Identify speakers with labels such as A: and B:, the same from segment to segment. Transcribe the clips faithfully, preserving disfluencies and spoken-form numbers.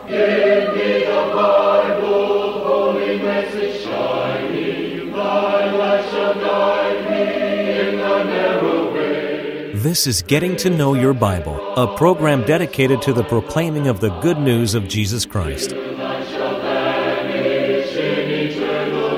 A: Give me the Bible, holy message shining, thy light shall guide me in the narrow way.
B: This is Getting to Know Your Bible, a program dedicated to the proclaiming of the good news of Jesus Christ.
A: Light shall vanish in eternal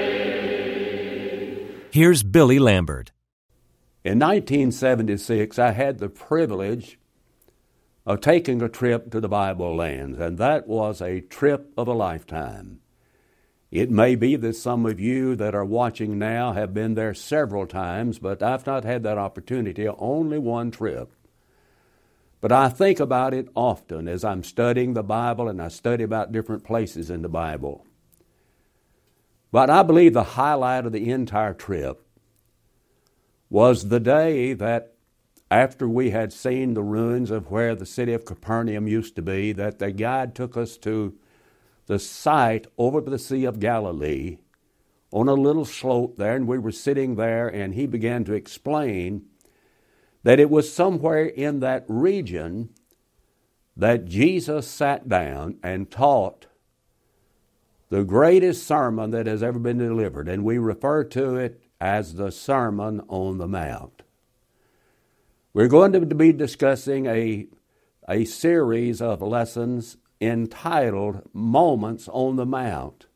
A: day.
B: Here's Billy Lambert.
C: In nineteen seventy-six, I had the privilege of taking a trip to the Bible lands, and that was a trip of a lifetime. It may be that some of you that are watching now have been there several times, but I've not had that opportunity, only one trip. But I think about it often as I'm studying the Bible and I study about different places in the Bible. But I believe the highlight of the entire trip was the day that after we had seen the ruins of where the city of Capernaum used to be, that the guide took us to the site over by the Sea of Galilee on a little slope there, and we were sitting there, and he began to explain that it was somewhere in that region that Jesus sat down and taught the greatest sermon that has ever been delivered, and we refer to it as the Sermon on the Mount. We're going to be discussing a, a series of lessons entitled Moments on the Mount.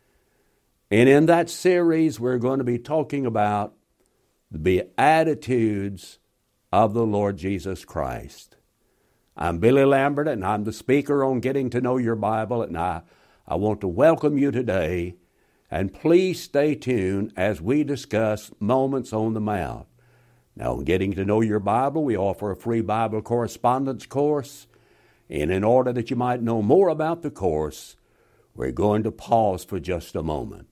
C: And in that series, we're going to be talking about the Beatitudes of the Lord Jesus Christ. I'm Billy Lambert, and I'm the speaker on Getting to Know Your Bible, and I, I want to welcome you today, and please stay tuned as we discuss Moments on the Mount. Now, in Getting to Know Your Bible, we offer a free Bible correspondence course, and in order that you might know more about the course, we're going to pause for just a moment.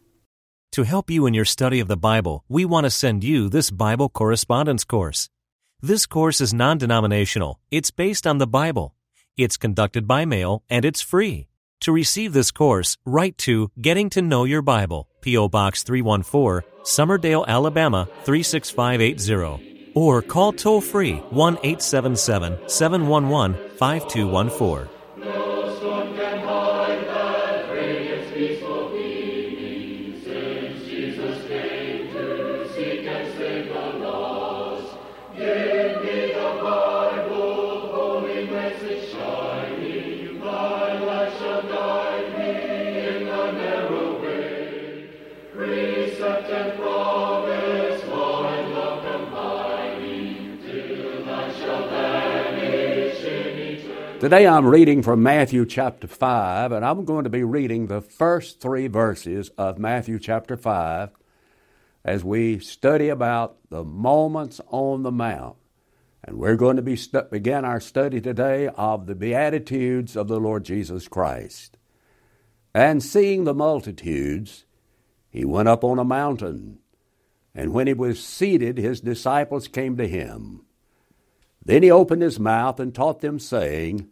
B: To help you in your study of the Bible, we want to send you this Bible correspondence course. This course is non-denominational. It's based on the Bible. It's conducted by mail, and it's free. To receive this course, write to Getting to Know Your Bible, P O Box three one four, Summerdale, Alabama three six five eight zero, or call toll-free one eight seven seven, seven one one, five two one four.
A: No storm can hide that radiance peaceful beaming, since Jesus came to seek and save the lost. Give me the Bible, holy message shining, thy light shall guide me in the narrow way. Precept and promise, law and love combining, till light shall vanish in eternity.
C: Today I'm reading from Matthew chapter five, and I'm going to be reading the first three verses of Matthew chapter five as we study about the moments on the Mount. And we're going to be stu- begin our study today of the Beatitudes of the Lord Jesus Christ. And seeing the multitudes, he went up on a mountain, and when he was seated, his disciples came to him. Then he opened his mouth and taught them, saying,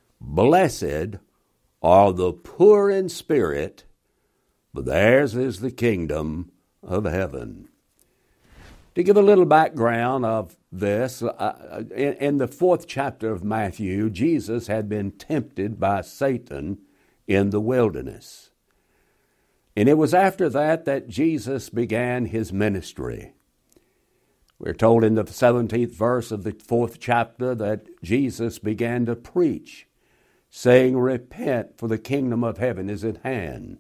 C: Blessed are the poor in spirit, for theirs is the kingdom of heaven. To give a little background of this, uh, in, in the fourth chapter of Matthew, Jesus had been tempted by Satan in the wilderness. And it was after that that Jesus began his ministry. We're told in the seventeenth verse of the fourth chapter that Jesus began to preach, saying, Repent, for the kingdom of heaven is at hand.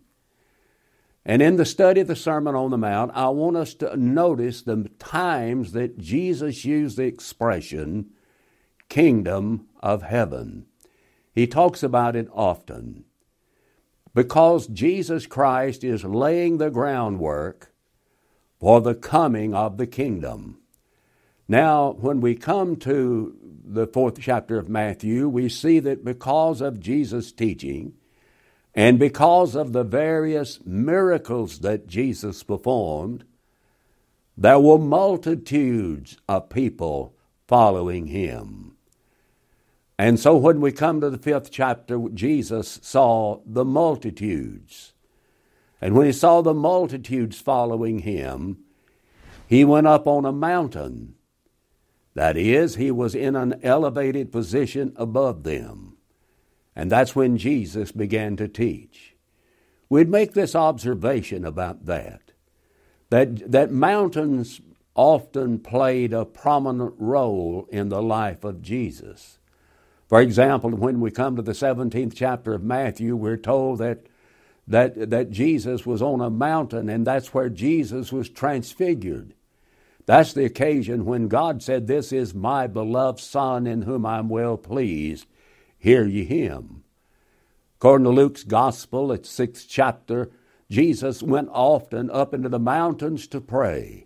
C: And in the study of the Sermon on the Mount, I want us to notice the times that Jesus used the expression, kingdom of heaven. He talks about it often, because Jesus Christ is laying the groundwork for the coming of the kingdom. Now, when we come to the fourth chapter of Matthew, we see that because of Jesus' teaching and because of the various miracles that Jesus performed, there were multitudes of people following him. And so when we come to the fifth chapter, Jesus saw the multitudes. And when he saw the multitudes following him, he went up on a mountain. That is, he was in an elevated position above them. And that's when Jesus began to teach. We'd make this observation about that, that, that mountains often played a prominent role in the life of Jesus. For example, when we come to the seventeenth chapter of Matthew, we're told that, that, that Jesus was on a mountain, and that's where Jesus was transfigured. That's the occasion when God said, "This is my beloved Son in whom I'm well pleased. Hear ye him." According to Luke's Gospel, its sixth chapter, Jesus went often up into the mountains to pray.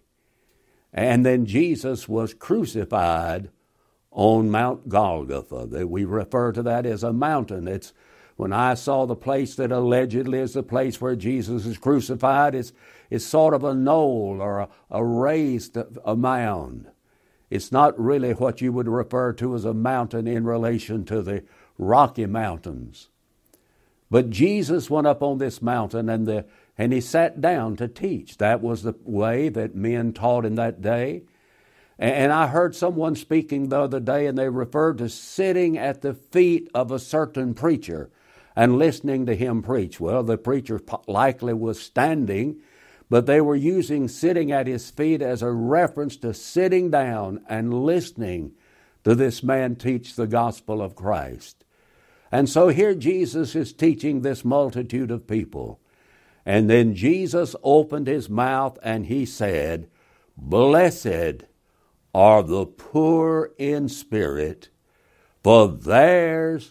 C: And then Jesus was crucified on Mount Golgotha. We refer to that as a mountain. It's when I saw the place that allegedly is the place where Jesus is crucified, it's, it's sort of a knoll or a, a raised a mound. It's not really what you would refer to as a mountain in relation to the Rocky Mountains. But Jesus went up on this mountain and the and he sat down to teach. That was the way that men taught in that day. And I heard someone speaking the other day, and they referred to sitting at the feet of a certain preacher and listening to him preach. Well, the preacher likely was standing, but they were using sitting at his feet as a reference to sitting down and listening to this man teach the gospel of Christ. And so here Jesus is teaching this multitude of people. And then Jesus opened his mouth and he said, "Blessed are the poor in spirit, for theirs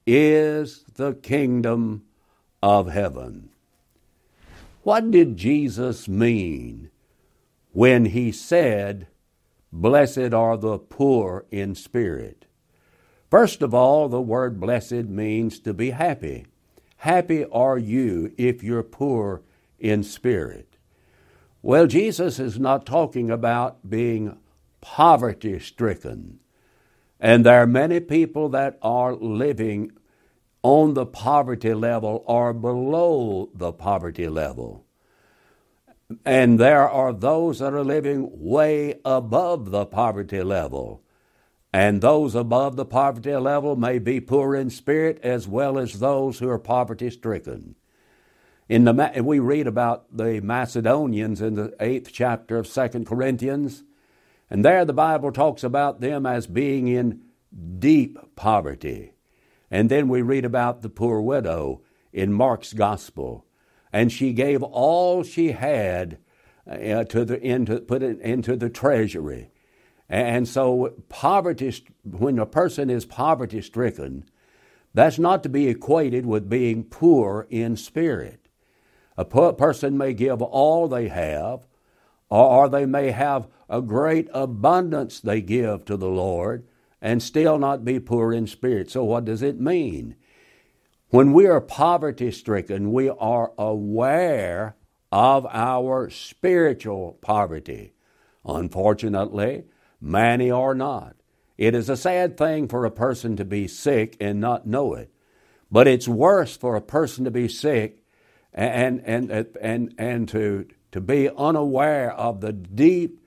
C: is the kingdom of heaven." What did Jesus mean when he said, "Blessed are the poor in spirit"? First of all, the word blessed means to be happy. Happy are you if you're poor in spirit. Well, Jesus is not talking about being poverty-stricken. And there are many people that are living on the poverty level or below the poverty level. And there are those that are living way above the poverty level. And those above the poverty level may be poor in spirit as well as those who are poverty-stricken. In the, we read about the Macedonians in the eighth chapter of Second Corinthians, and there the Bible talks about them as being in deep poverty. And then we read about the poor widow in Mark's Gospel, and she gave all she had uh, to the into put it into the treasury. And so poverty, when a person is poverty-stricken, that's not to be equated with being poor in spirit. A poor person may give all they have, or they may have a great abundance they give to the Lord and still not be poor in spirit. So what does it mean? When we are poverty-stricken, we are aware of our spiritual poverty. Unfortunately, many are not. It is a sad thing for a person to be sick and not know it. But it's worse for a person to be sick and and and and to to be unaware of the deep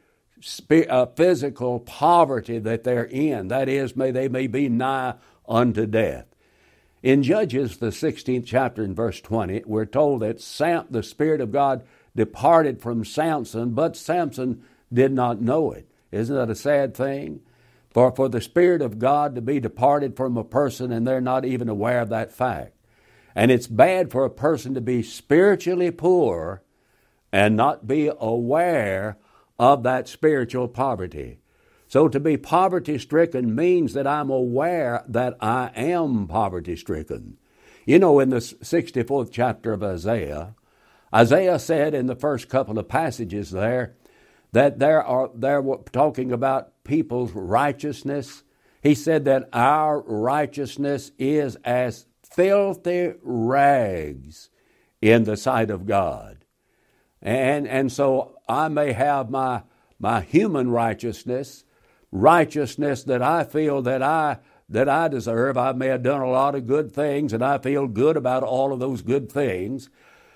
C: uh, physical poverty that they're in. That is, may they may be nigh unto death. In Judges, the sixteenth chapter in verse twenty, we're told that Sam, the Spirit of God departed from Samson, but Samson did not know it. Isn't that a sad thing? For, for the Spirit of God to be departed from a person and they're not even aware of that fact. And it's bad for a person to be spiritually poor and not be aware of that spiritual poverty. So to be poverty-stricken means that I'm aware that I am poverty-stricken. You know, in the sixty-fourth chapter of Isaiah, Isaiah said in the first couple of passages there, that there are they're talking about people's righteousness. He said that our righteousness is as filthy rags in the sight of God. And and so I may have my my human righteousness, righteousness that I feel that I that I deserve. I may have done a lot of good things and I feel good about all of those good things.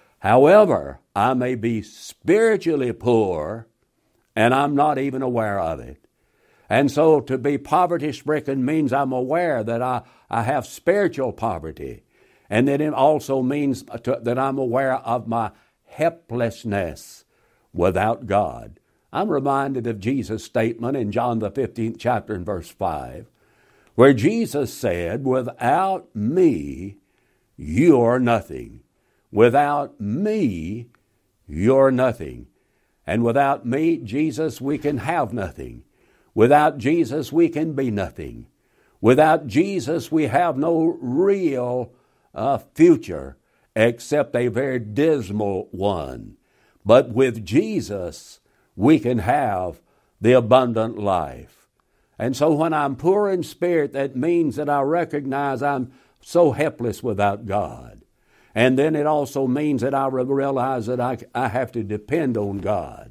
C: However, I may be spiritually poor and I'm not even aware of it. And so to be poverty-stricken means I'm aware that I, I have spiritual poverty. And then it also means to, that I'm aware of my helplessness without God. I'm reminded of Jesus' statement in John the fifteenth chapter and verse five, where Jesus said, without me, you are nothing. Without me, you're nothing. And without me, Jesus, we can have nothing. Without Jesus, we can be nothing. Without Jesus, we have no real uh, future except a very dismal one. But with Jesus, we can have the abundant life. And so when I'm poor in spirit, that means that I recognize I'm so helpless without God. And then it also means that I realize that I, I have to depend on God.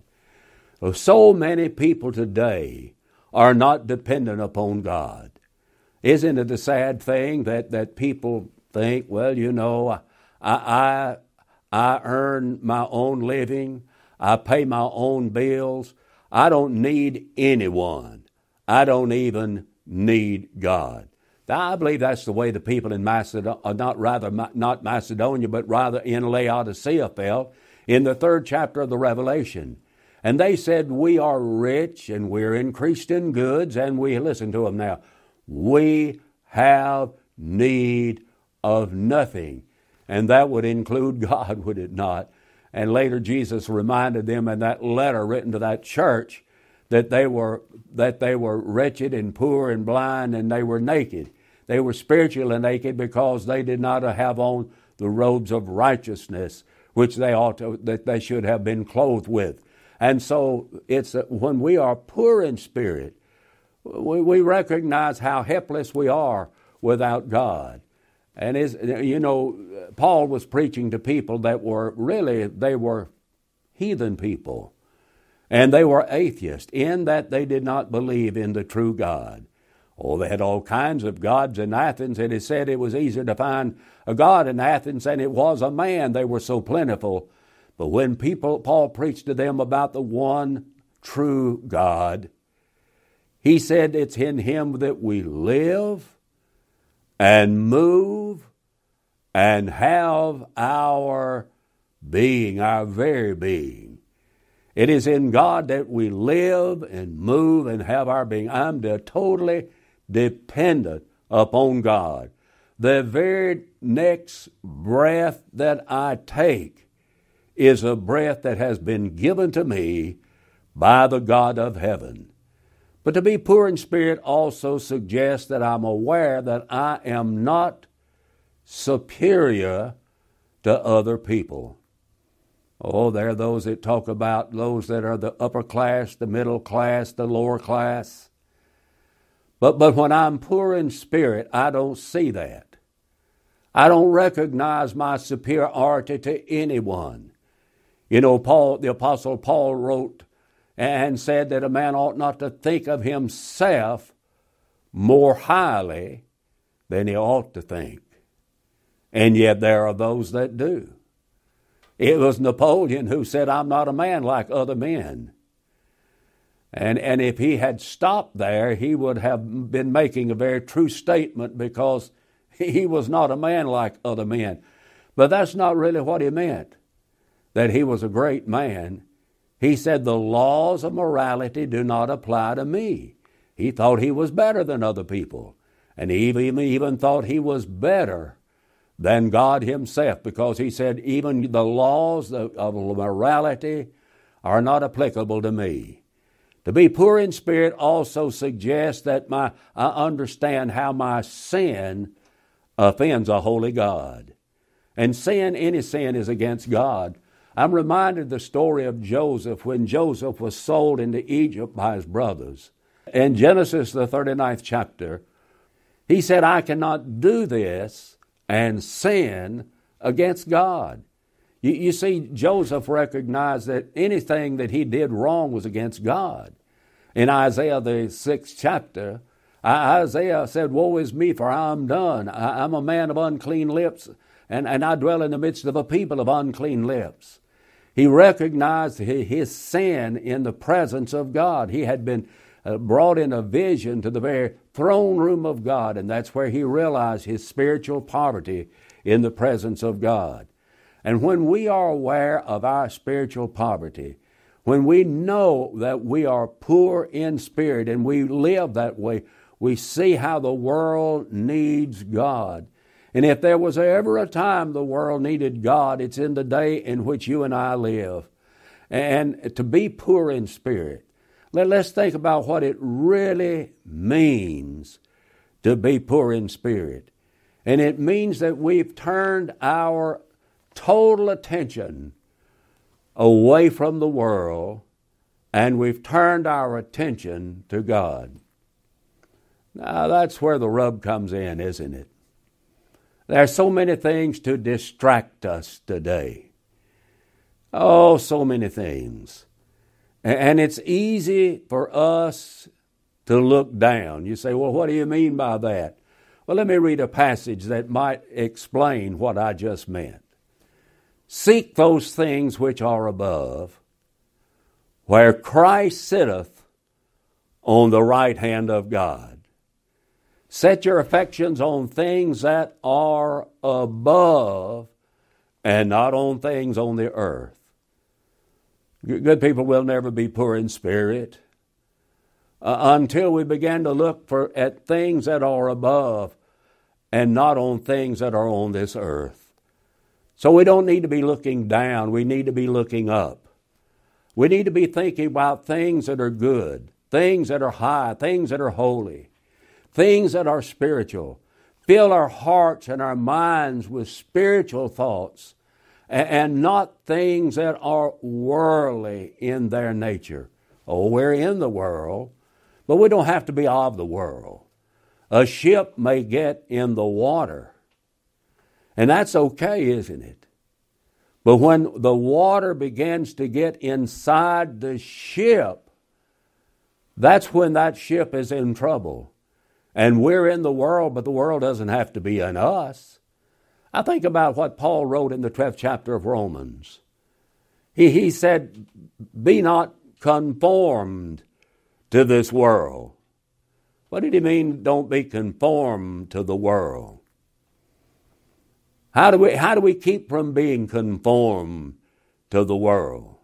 C: So many people today are not dependent upon God. Isn't it a sad thing that, that people think, well, you know, I, I, I earn my own living, I pay my own bills, I don't need anyone. I don't even need God. Now, I believe that's the way the people in Macedonia, not rather not Macedonia, but rather in Laodicea felt in the third chapter of the Revelation. And they said, we are rich and we're increased in goods, and we, listen to them now, we have need of nothing. And that would include God, would it not? And later Jesus reminded them in that letter written to that church that they were that they were wretched and poor and blind, and they were naked. They were spiritually naked because they did not have on the robes of righteousness, which they ought to, that they should have been clothed with. And so it's uh, when we are poor in spirit, we, we recognize how helpless we are without God. And is you know, Paul was preaching to people that were really, they were heathen people. And they were atheists in that they did not believe in the true God. Oh, they had all kinds of gods in Athens, and it said it was easier to find a god in Athens than it was a man. They were so plentiful. But when people, Paul preached to them about the one true God, he said it's in Him that we live and move and have our being, our very being. It is in God that we live and move and have our being. I'm de- totally dependent upon God. The very next breath that I take is a breath that has been given to me by the God of heaven. But to be poor in spirit also suggests that I'm aware that I am not superior to other people. Oh, there are those that talk about those that are the upper class, the middle class, the lower class. But, but when I'm poor in spirit, I don't see that. I don't recognize my superiority to anyone. You know, Paul, the Apostle Paul wrote and said that a man ought not to think of himself more highly than he ought to think. And yet there are those that do. It was Napoleon who said, I'm not a man like other men. And, and if he had stopped there, he would have been making a very true statement, because he was not a man like other men. But that's not really what he meant, that he was a great man. He said, the laws of morality do not apply to me. He thought he was better than other people. And he even, even thought he was better than God Himself, because he said, even the laws of, of morality are not applicable to me. To be poor in spirit also suggests that my I understand how my sin offends a holy God. And sin, any sin, is against God. I'm reminded of the story of Joseph when Joseph was sold into Egypt by his brothers. In Genesis, the thirty-ninth chapter, he said, I cannot do this and sin against God. You, you see, Joseph recognized that anything that he did wrong was against God. In Isaiah, the sixth chapter, Isaiah said, woe is me, for I am done. I, I'm a man of unclean lips, and, and I dwell in the midst of a people of unclean lips. He recognized his sin in the presence of God. He had been uh, brought in a vision to the very throne room of God, and that's where he realized his spiritual poverty in the presence of God. And when we are aware of our spiritual poverty, when we know that we are poor in spirit and we live that way, we see how the world needs God. And if there was ever a time the world needed God, it's in the day in which you and I live. And to be poor in spirit, let, let's think about what it really means to be poor in spirit. And it means that we've turned our total attention away from the world, and we've turned our attention to God. Now, that's where the rub comes in, isn't it? There are so many things to distract us today. Oh, so many things. And it's easy for us to look down. You say, well, what do you mean by that? Well, let me read a passage that might explain what I just meant. Seek those things which are above, where Christ sitteth on the right hand of God. Set your affections on things that are above and not on things on the earth. Good people will never be poor in spirit uh, until we begin to look for at things that are above and not on things that are on this earth. So we don't need to be looking down. We need to be looking up. We need to be thinking about things that are good, things that are high, things that are holy, things that are spiritual. Fill our hearts and our minds with spiritual thoughts and not things that are worldly in their nature. Oh, we're in the world, but we don't have to be of the world. A ship may get in the water, and that's okay, isn't it? But when the water begins to get inside the ship, that's when that ship is in trouble. And we're in the world, but the world doesn't have to be in us. I think about what Paul wrote in the twelfth chapter of Romans. He, he said, be not conformed to this world. What did he mean, don't be conformed to the world? How do we, how do we keep from being conformed to the world?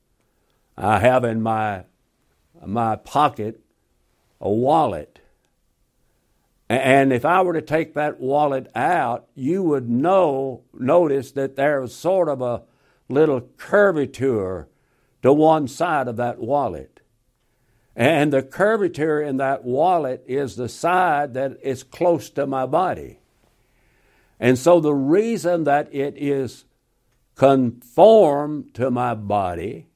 C: I have in my, my pocket a wallet. And if I were to take that wallet out, you would know, notice that there's sort of a little curvature to one side of that wallet. And the curvature in that wallet is the side that is close to my body. And so the reason that it is conformed to my body,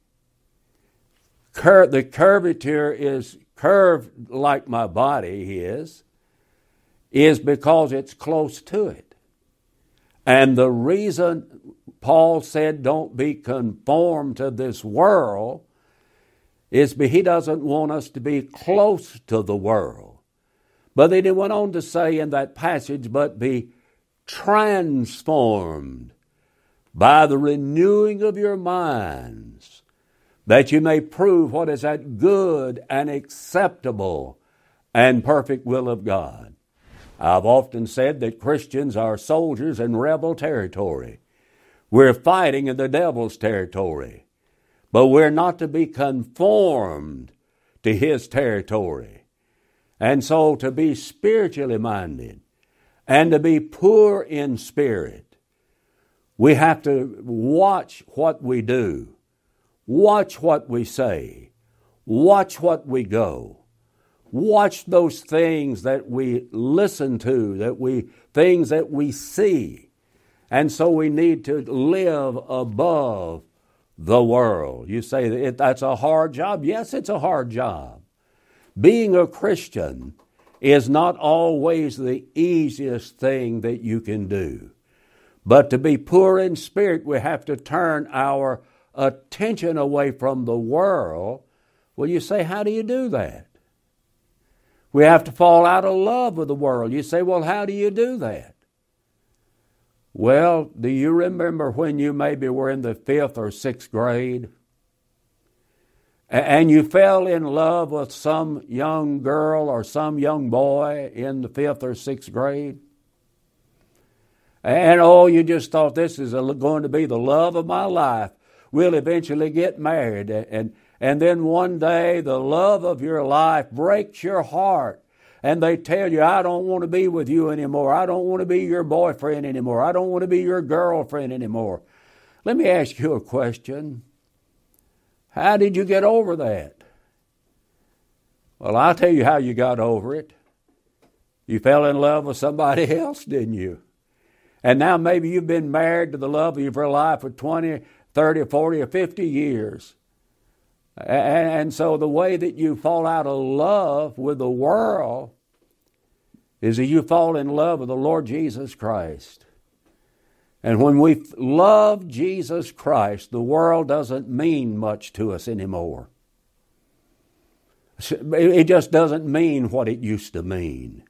C: cur- the curvature is curved like my body is, is because it's close to it. And the reason Paul said don't be conformed to this world is because he doesn't want us to be close to the world. But then he went on to say in that passage, but be transformed by the renewing of your minds, that you may prove what is that good and acceptable and perfect will of God. I've often said that Christians are soldiers in rebel territory. We're fighting in the devil's territory, but we're not to be conformed to his territory. And so to be spiritually minded and to be poor in spirit, we have to watch what we do, watch what we say, watch what we go. Watch those things that we listen to, that we things that we see. And so we need to live above the world. You say that that's a hard job. Yes, it's a hard job. Being a Christian is not always the easiest thing that you can do. But to be poor in spirit, we have to turn our attention away from the world. Well, you say, how do you do that? We have to fall out of love with the world. You say, well, how do you do that? Well, do you remember when you maybe were in the fifth or sixth grade and you fell in love with some young girl or some young boy in the fifth or sixth grade, and oh, you just thought this is going to be the love of my life. We'll eventually get married, and and then one day the love of your life breaks your heart, and they tell you, I don't want to be with you anymore. I don't want to be your boyfriend anymore. I don't want to be your girlfriend anymore. Let me ask you a question. How did you get over that? Well, I'll tell you how you got over it. You fell in love with somebody else, didn't you? And now maybe you've been married to the love of your life for twenty, thirty, forty, or fifty years. And so the way that you fall out of love with the world is that you fall in love with the Lord Jesus Christ. And when we love Jesus Christ, the world doesn't mean much to us anymore. It just doesn't mean what it used to mean.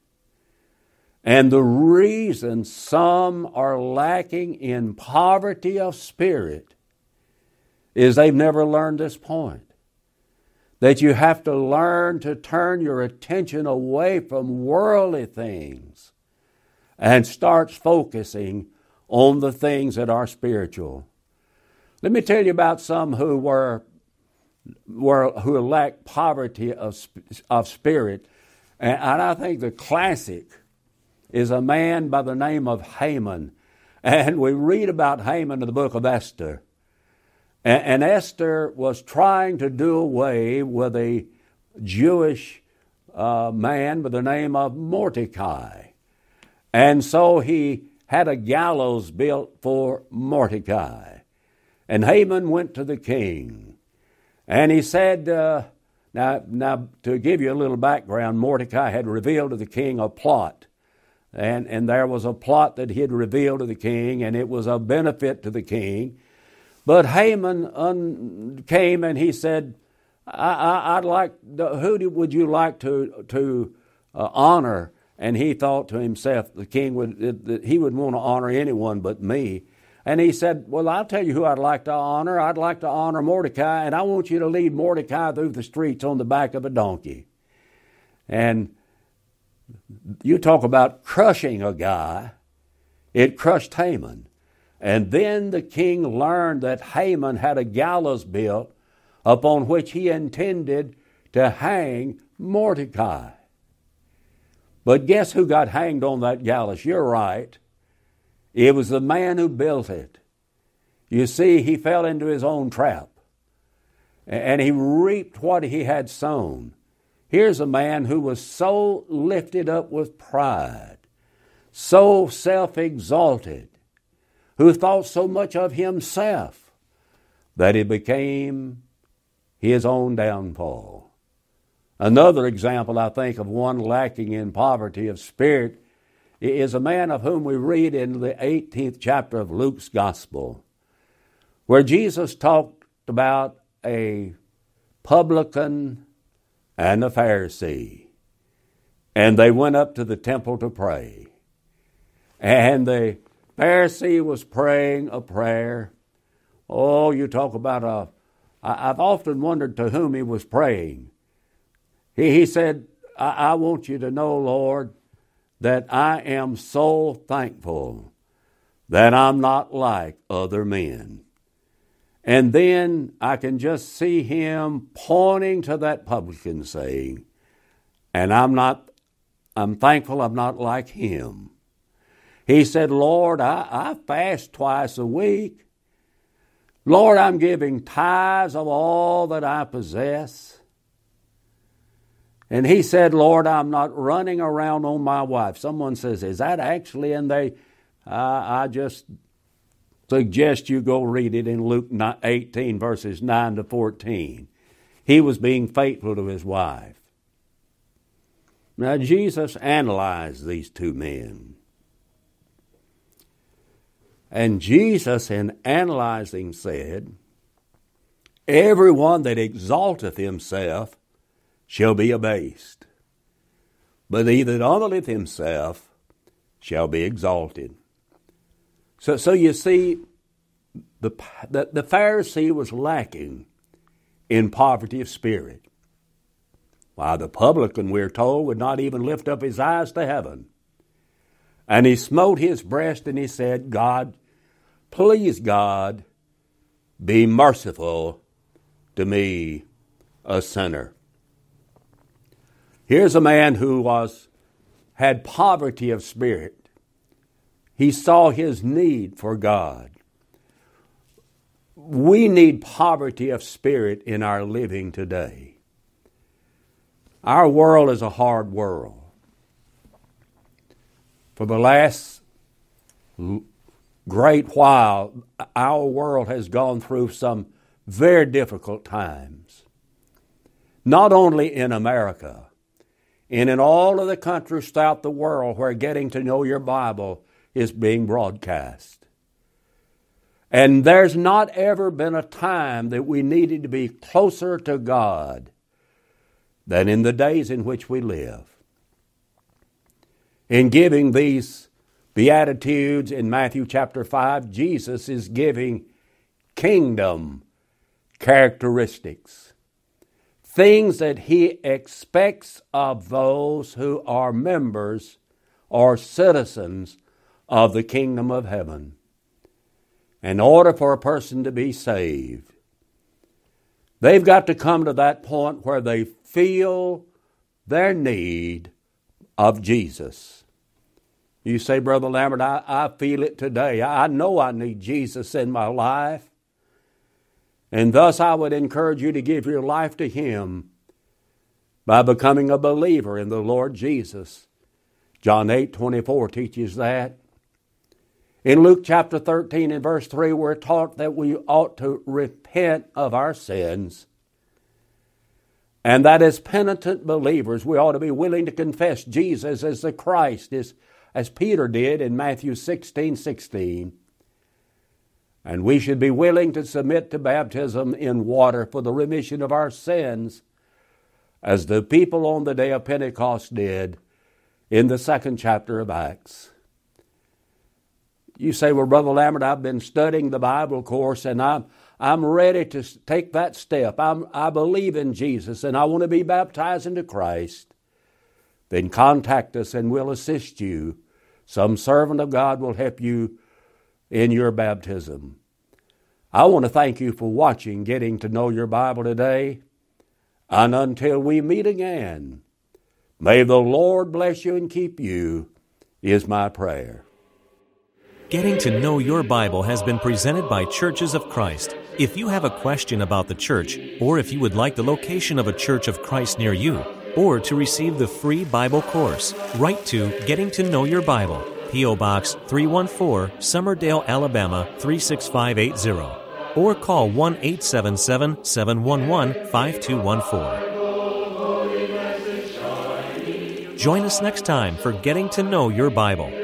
C: And the reason some are lacking in poverty of spirit is they've never learned this point. That you have to learn to turn your attention away from worldly things and start focusing on the things that are spiritual. Let me tell you about some who were, were who lacked poverty of, of spirit. And, and I think the classic is a man by the name of Haman. And we read about Haman in the book of Esther. And, and Esther was trying to do away with a Jewish uh, man by the name of Mordecai. And so he had a gallows built for Mordecai. And Haman went to the king. And he said, uh, now, now to give you a little background, Mordecai had revealed to the king a plot. And, and there was a plot that he had revealed to the king, and it was a benefit to the king. But Haman un, came and he said, I, I, I'd like, who do, would you like to, to uh, honor? And he thought to himself, the king would, that he would want to honor anyone but me. And he said, well, I'll tell you who I'd like to honor. I'd like to honor Mordecai, and I want you to lead Mordecai through the streets on the back of a donkey. And you talk about crushing a guy. It crushed Haman. And then the king learned that Haman had a gallows built upon which he intended to hang Mordecai. But guess who got hanged on that gallows? You're right. It was the man who built it. You see, he fell into his own trap. And he reaped what he had sown. Here's a man who was so lifted up with pride, so self-exalted, who thought so much of himself that it became his own downfall. Another example, I think, of one lacking in poverty of spirit is a man of whom we read in the eighteenth chapter of Luke's Gospel, where Jesus talked about a publican and a Pharisee, and they went up to the temple to pray. And the Pharisee was praying a prayer. Oh, you talk about a... I've often wondered to whom he was praying. He, he said, I, I want you to know, Lord, that I am so thankful that I'm not like other men. And then I can just see him pointing to that publican saying, and I'm not, I'm thankful I'm not like him. He said, Lord, I, I fast twice a week. Lord, I'm giving tithes of all that I possess. And he said, Lord, I'm not running around on my wife. Someone says, is that actually in there? I, I just suggest you go read it in Luke eighteen, verses nine to fourteen. He was being faithful to his wife. Now, Jesus analyzed these two men. And Jesus, in analyzing, said, everyone that exalteth himself shall be abased, but he that humbleth himself shall be exalted. So, so you see, the, the, the Pharisee was lacking in poverty of spirit. Why, the publican, we're told, would not even lift up his eyes to heaven. And he smote his breast and he said, God, please, God, be merciful to me, a sinner. Here's a man who was had poverty of spirit. He saw his need for God. We need poverty of spirit in our living today. Our world is a hard world. For the last great while, our world has gone through some very difficult times. Not only in America, and in all of the countries throughout the world where Getting to Know Your Bible is being broadcast. And there's not ever been a time that we needed to be closer to God than in the days in which we live. In giving these Beatitudes in Matthew chapter five, Jesus is giving kingdom characteristics, things that He expects of those who are members or citizens of the kingdom of heaven. In order for a person to be saved, they've got to come to that point where they feel their need of Jesus. You say, Brother Lambert, I, I feel it today. I know I need Jesus in my life. And thus I would encourage you to give your life to Him by becoming a believer in the Lord Jesus. John eight twenty-four teaches that. In Luke chapter thirteen and verse three, we're taught that we ought to repent of our sins. And that as penitent believers, we ought to be willing to confess Jesus as the Christ, as, as Peter did in Matthew sixteen sixteen. And we should be willing to submit to baptism in water for the remission of our sins, as the people on the day of Pentecost did in the second chapter of Acts. You say, well, Brother Lambert, I've been studying the Bible course and I'm, I'm ready to take that step. I'm, I believe in Jesus and I want to be baptized into Christ. Then contact us and we'll assist you. Some servant of God will help you in your baptism. I want to thank you for watching Getting to Know Your Bible today. And until we meet again, may the Lord bless you and keep you, is my prayer.
B: Getting to Know Your Bible has been presented by Churches of Christ. If you have a question about the church, or if you would like the location of a Church of Christ near you, or to receive the free Bible course, write to Getting to Know Your Bible, P O Box three one four, Summerdale, Alabama three six five eight zero, or call one eight seven seven, seven one one, five two one four. Join us next time for Getting to Know Your Bible.